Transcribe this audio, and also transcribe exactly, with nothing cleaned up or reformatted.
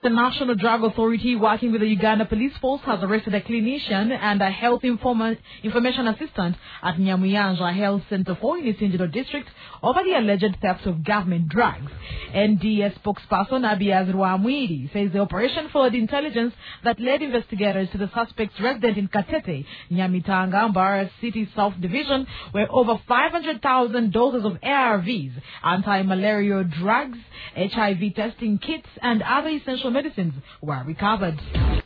The National Drug Authority, working with the Uganda Police Force, has arrested a clinician and a health informa- information assistant at Nyamuyanja Health Center four in Isinjiro district over the alleged theft of government drugs. N D S spokesperson Abiaz Rwamwiri says the operation followed intelligence that led investigators to the suspect's residence in Katete, Nyamitanga, Mbarara City South Division, where over five hundred thousand doses of A R Vs, anti-malarial drugs, H I V testing kits, and other essential medicines were recovered.